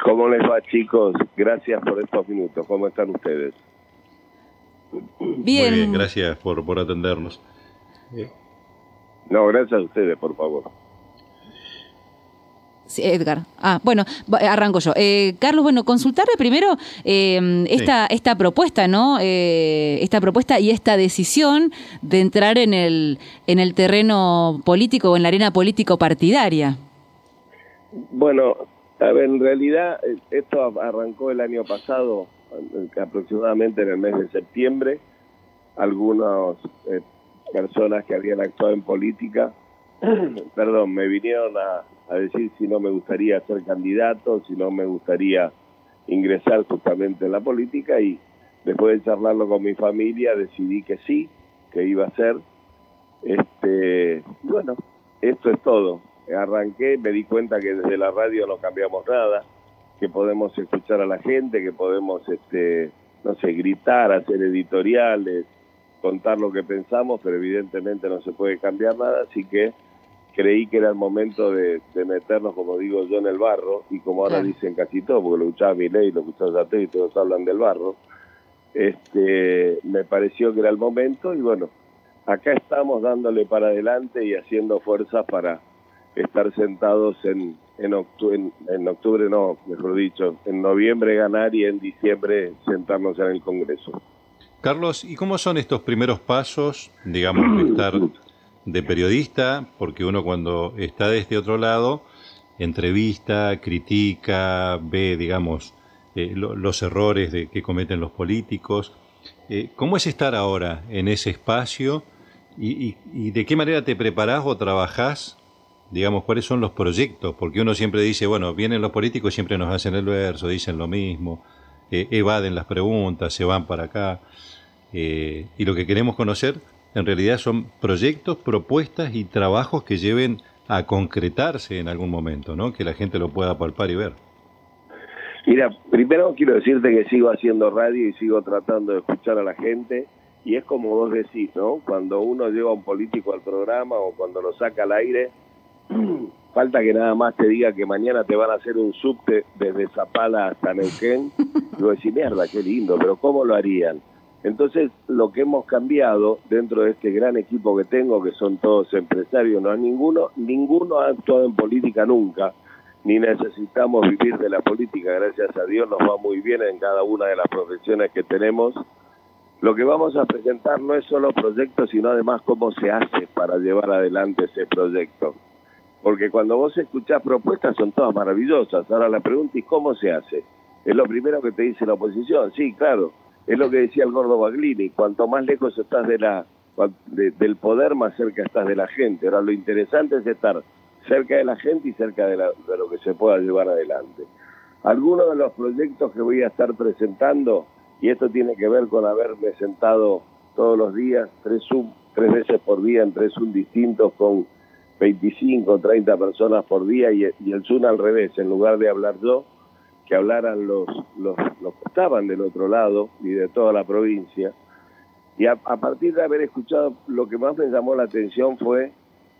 ¿Cómo les va, chicos? Gracias por estos minutos. ¿Cómo están ustedes? Bien. Muy bien, gracias por atendernos. No, gracias a ustedes, por favor. Sí, Edgar. Bueno, arranco yo. Carlos, bueno, consultarle primero esta propuesta, ¿no? Esta propuesta y esta decisión de entrar en el terreno político o en la arena político-partidaria. Bueno, a ver, en realidad esto arrancó el año pasado, aproximadamente en el mes de septiembre. Algunas personas que habían actuado en política, me vinieron a decir si no me gustaría ser candidato, si no me gustaría ingresar justamente en la política, y después de charlarlo con mi familia decidí que sí, que iba a ser. Bueno, esto es todo. Arranqué, me di cuenta que desde la radio no cambiamos nada, que podemos escuchar a la gente, que podemos, gritar, hacer editoriales, contar lo que pensamos, pero evidentemente no se puede cambiar nada, así que creí que era el momento de meternos, como digo yo, en el barro, y como ahora dicen casi todo, porque lo escuchaba Milei, lo escuchaba Yatey, y todos hablan del barro, me pareció que era el momento, y bueno, acá estamos dándole para adelante y haciendo fuerza para estar sentados en noviembre ganar y en diciembre sentarnos en el Congreso. Carlos, ¿y cómo son estos primeros pasos, digamos, de estar de periodista? Porque uno cuando está de este otro lado, entrevista, critica, ve, digamos, los errores que cometen los políticos. ¿Cómo es estar ahora en ese espacio y de qué manera te preparás o trabajás? Digamos, ¿cuáles son los proyectos? Porque uno siempre dice, bueno, vienen los políticos, siempre nos hacen el verso, dicen lo mismo, evaden las preguntas, se van para acá. Y lo que queremos conocer, en realidad, son proyectos, propuestas y trabajos que lleven a concretarse en algún momento, ¿no? Que la gente lo pueda palpar y ver. Mira, primero quiero decirte que sigo haciendo radio y sigo tratando de escuchar a la gente. Y es como vos decís, ¿no? Cuando uno lleva a un político al programa o cuando lo saca al aire, falta que nada más te diga que mañana te van a hacer un subte desde Zapala hasta Neuquén. Y vos decís, mierda, qué lindo, pero ¿cómo lo harían? Entonces, lo que hemos cambiado dentro de este gran equipo que tengo, que son todos empresarios, no, ninguno ha actuado en política nunca, ni necesitamos vivir de la política, gracias a Dios nos va muy bien en cada una de las profesiones que tenemos. Lo que vamos a presentar no es solo proyectos, sino además cómo se hace para llevar adelante ese proyecto. Porque cuando vos escuchás propuestas son todas maravillosas. Ahora la pregunta es ¿cómo se hace? Es lo primero que te dice la oposición. Sí, claro, es lo que decía el gordo Baglini. Cuanto más lejos estás del poder, más cerca estás de la gente. Ahora lo interesante es estar cerca de la gente y cerca de lo que se pueda llevar adelante. Algunos de los proyectos que voy a estar presentando, y esto tiene que ver con haberme sentado todos los días, tres veces por día en 3 Zoom distintos con 25, 30 personas por día, y el Zoom al revés, en lugar de hablar yo, que hablaran los que estaban del otro lado y de toda la provincia. Y a partir de haber escuchado, lo que más me llamó la atención fue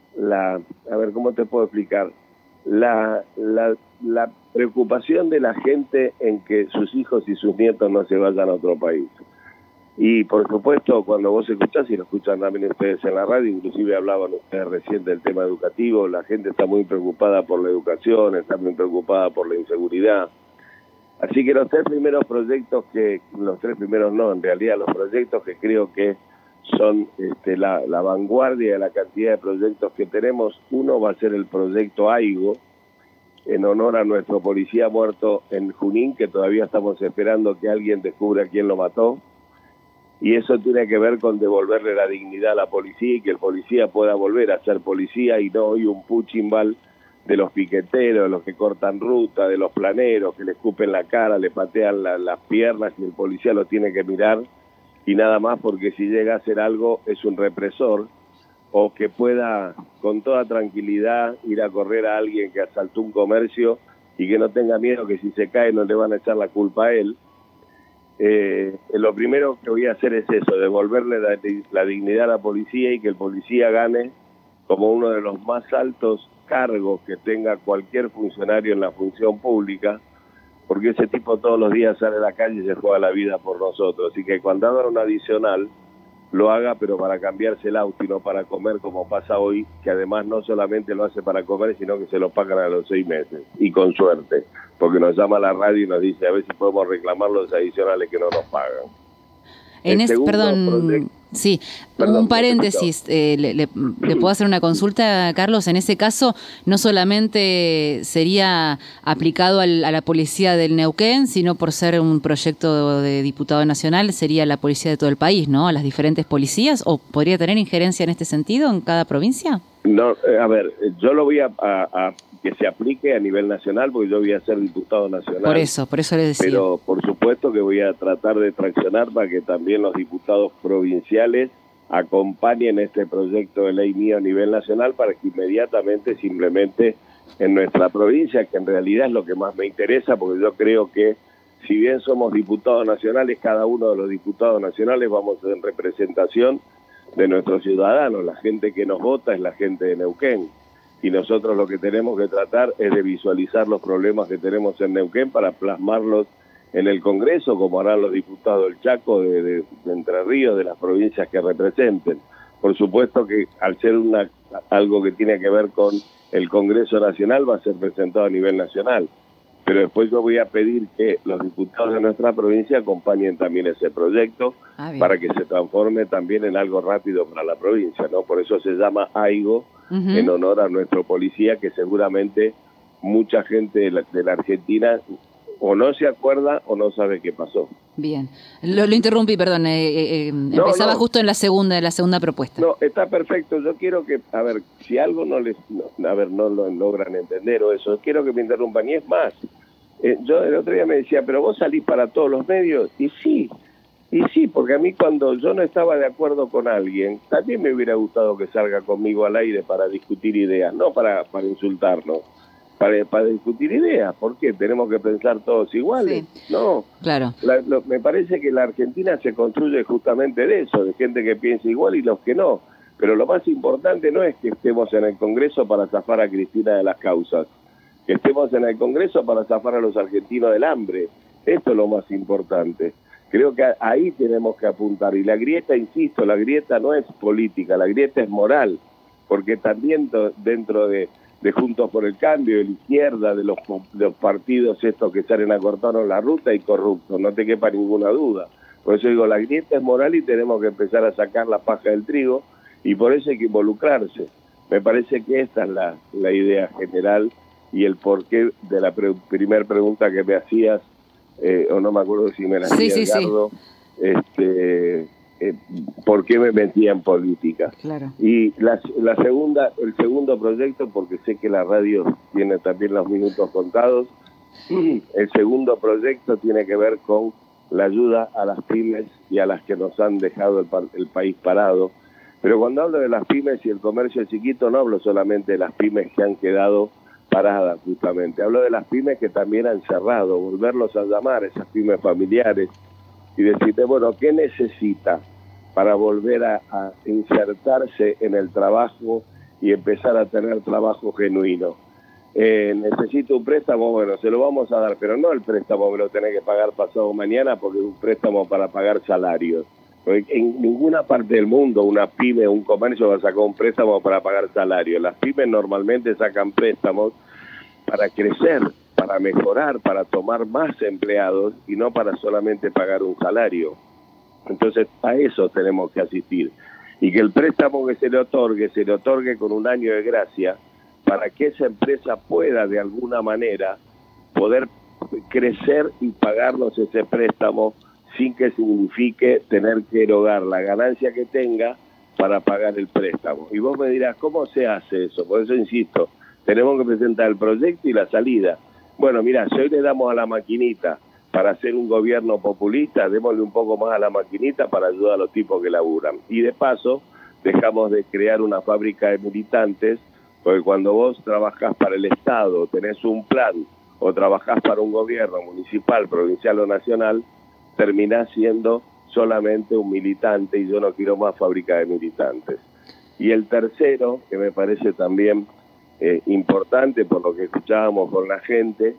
¿cómo te puedo explicar? La preocupación de la gente en que sus hijos y sus nietos no se vayan a otro país. Y por supuesto, cuando vos escuchás, y lo escuchan también ustedes en la radio, inclusive hablaban ustedes recién del tema educativo, la gente está muy preocupada por la educación, está muy preocupada por la inseguridad. Así que los 3 primeros proyectos los proyectos que creo que son la vanguardia de la cantidad de proyectos que tenemos. Uno va a ser el proyecto AIGO, en honor a nuestro policía muerto en Junín, que todavía estamos esperando que alguien descubra quién lo mató. Y eso tiene que ver con devolverle la dignidad a la policía y que el policía pueda volver a ser policía y no hoy un puchimbal de los piqueteros, de los que cortan ruta, de los planeros, que le escupen la cara, le patean las piernas y el policía lo tiene que mirar y nada más, porque si llega a hacer algo es un represor, o que pueda con toda tranquilidad ir a correr a alguien que asaltó un comercio y que no tenga miedo que si se cae no le van a echar la culpa a él. Lo primero que voy a hacer es eso, devolverle la dignidad a la policía y que el policía gane como uno de los más altos cargos que tenga cualquier funcionario en la función pública, porque ese tipo todos los días sale a la calle y se juega la vida por nosotros. Así que cuando haga un adicional, lo haga, pero para cambiarse el auto y no para comer, como pasa hoy, que además no solamente lo hace para comer, sino que se lo pagan a los 6 meses, y con suerte, porque nos llama a la radio y nos dice a ver si podemos reclamar los adicionales que no nos pagan. Perdón, un paréntesis, ¿le puedo hacer una consulta, Carlos? En ese caso, no solamente sería aplicado a la policía del Neuquén, sino por ser un proyecto de diputado nacional, sería la policía de todo el país, ¿no? A las diferentes policías, ¿o podría tener injerencia en este sentido en cada provincia? No, a ver, yo lo voy a que se aplique a nivel nacional, porque yo voy a ser diputado nacional. Por eso le decía. Pero por supuesto que voy a tratar de traccionar para que también los diputados provinciales acompañen este proyecto de ley mío a nivel nacional, para que inmediatamente se implemente en nuestra provincia, que en realidad es lo que más me interesa, porque yo creo que si bien somos diputados nacionales, cada uno de los diputados nacionales vamos en representación de nuestros ciudadanos. La gente que nos vota es la gente de Neuquén, y nosotros lo que tenemos que tratar es de visualizar los problemas que tenemos en Neuquén para plasmarlos en el Congreso, como harán los diputados del Chaco, de Entre Ríos, de las provincias que representen. Por supuesto que al ser algo que tiene que ver con el Congreso Nacional, va a ser presentado a nivel nacional. Pero después yo voy a pedir que los diputados de nuestra provincia acompañen también ese proyecto, para que se transforme también en algo rápido para la provincia, ¿no? Por eso se llama AIGO, en honor a nuestro policía, que seguramente mucha gente de la Argentina o no se acuerda o no sabe qué pasó. Bien, lo interrumpí, perdón, empezaba justo en la segunda propuesta. No, está perfecto. Yo quiero que, a ver, si algo no lo logran entender o eso, quiero que me interrumpan. Y es más, yo el otro día me decía, pero vos salís para todos los medios. Y sí, porque a mí cuando yo no estaba de acuerdo con alguien, también me hubiera gustado que salga conmigo al aire para discutir ideas, no para insultarnos. Para discutir ideas. ¿Por qué? ¿Tenemos que pensar todos iguales? Sí. No. Claro. Me parece que la Argentina se construye justamente de eso, de gente que piensa igual y los que no. Pero lo más importante no es que estemos en el Congreso para zafar a Cristina de las causas, que estemos en el Congreso para zafar a los argentinos del hambre. Esto es lo más importante. Creo que ahí tenemos que apuntar. Y la grieta, insisto, la grieta no es política, la grieta es moral, porque también dentro de Juntos por el Cambio, de la izquierda, de los partidos estos que salen a cortarnos la ruta, y corruptos, no te quepa ninguna duda. Por eso digo, la grieta es moral y tenemos que empezar a sacar la paja del trigo, y por eso hay que involucrarse. Me parece que esta es la idea general y el porqué de la primera pregunta que me hacías, o no me acuerdo si me la hacía Edgardo, ¿por qué me metía en política? Claro. Y el segundo proyecto, porque sé que la radio tiene también los minutos contados, el segundo proyecto tiene que ver con la ayuda a las pymes y a las que nos han dejado el país parado. Pero cuando hablo de las pymes y el comercio chiquito, no hablo solamente de las pymes que han quedado paradas, justamente. Hablo de las pymes que también han cerrado, volverlos a llamar, esas pymes familiares, y decirte, bueno, ¿qué necesita para volver a insertarse en el trabajo y empezar a tener trabajo genuino? Necesito un préstamo, bueno, se lo vamos a dar, pero no el préstamo que lo tenés que pagar pasado mañana, porque es un préstamo para pagar salarios. Porque en ninguna parte del mundo una pyme, un comercio va a sacar un préstamo para pagar salarios. Las pymes normalmente sacan préstamos para crecer, para mejorar, para tomar más empleados y no para solamente pagar un salario. Entonces a eso tenemos que asistir, y que el préstamo que se le otorgue con un año de gracia, para que esa empresa pueda de alguna manera poder crecer y pagarnos ese préstamo sin que signifique tener que erogar la ganancia que tenga para pagar el préstamo. Y vos me dirás, ¿cómo se hace eso? Por eso insisto, tenemos que presentar el proyecto y la salida. Bueno, mira, si hoy le damos a la maquinita para hacer un gobierno populista, démosle un poco más a la maquinita para ayudar a los tipos que laburan. Y de paso, dejamos de crear una fábrica de militantes, porque cuando vos trabajás para el Estado, tenés un plan, o trabajás para un gobierno municipal, provincial o nacional, terminás siendo solamente un militante, y yo no quiero más fábrica de militantes. Y el tercero, que me parece también importante por lo que escuchábamos con la gente,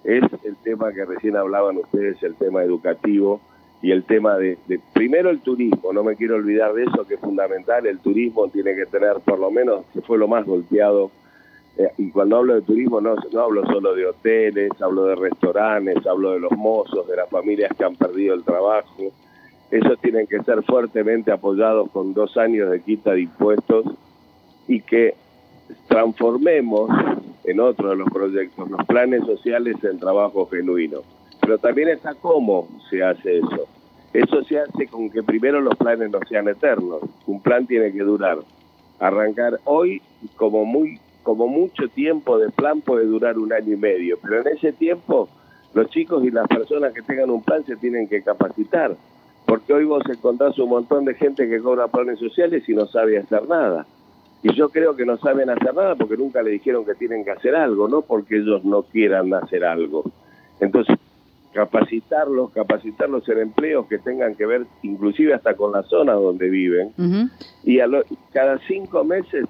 es el tema que recién hablaban ustedes, el tema educativo y el tema de primero el turismo. No me quiero olvidar de eso, que es fundamental. El turismo tiene que tener, por lo menos, que fue lo más golpeado. Y cuando hablo de turismo no hablo solo de hoteles, hablo de restaurantes, hablo de los mozos, de las familias que han perdido el trabajo. Esos tienen que ser fuertemente apoyados con 2 años de quita de impuestos y que transformemos en otro de los proyectos los planes sociales en trabajo genuino. Pero también está cómo se hace eso. Eso se hace con que primero los planes no sean eternos. Un plan tiene que durar. Arrancar hoy como mucho tiempo de plan puede durar 1 año y medio, pero en ese tiempo los chicos y las personas que tengan un plan se tienen que capacitar, porque hoy vos encontrás un montón de gente que cobra planes sociales y no sabe hacer nada. Y yo creo que no saben hacer nada porque nunca le dijeron que tienen que hacer algo, no porque ellos no quieran hacer algo. Entonces, capacitarlos en empleos que tengan que ver inclusive hasta con la zona donde viven. Uh-huh. Y cada 5 meses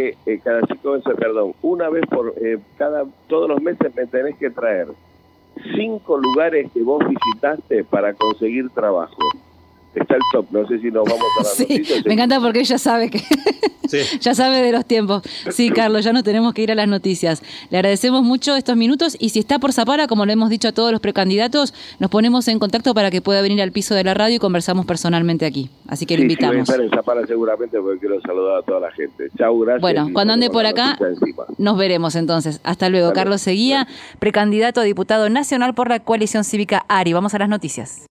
una vez todos los meses me tenés que traer 5 lugares que vos visitaste para conseguir trabajo. Está el top, no sé si nos vamos a las noticias. Me encanta porque ella sabe que ya sabe de los tiempos. Sí, Carlos, ya nos tenemos que ir a las noticias. Le agradecemos mucho estos minutos y si está por Zapala, como le hemos dicho a todos los precandidatos, nos ponemos en contacto para que pueda venir al piso de la radio y conversamos personalmente aquí. Así que le invitamos. Sí, voy a estar en Zapala seguramente porque quiero saludar a toda la gente. Chau, gracias. Bueno, cuando ande por acá, nos veremos entonces. Hasta luego. Carlos Seguía, precandidato a diputado nacional por la coalición cívica ARI. Vamos a las noticias.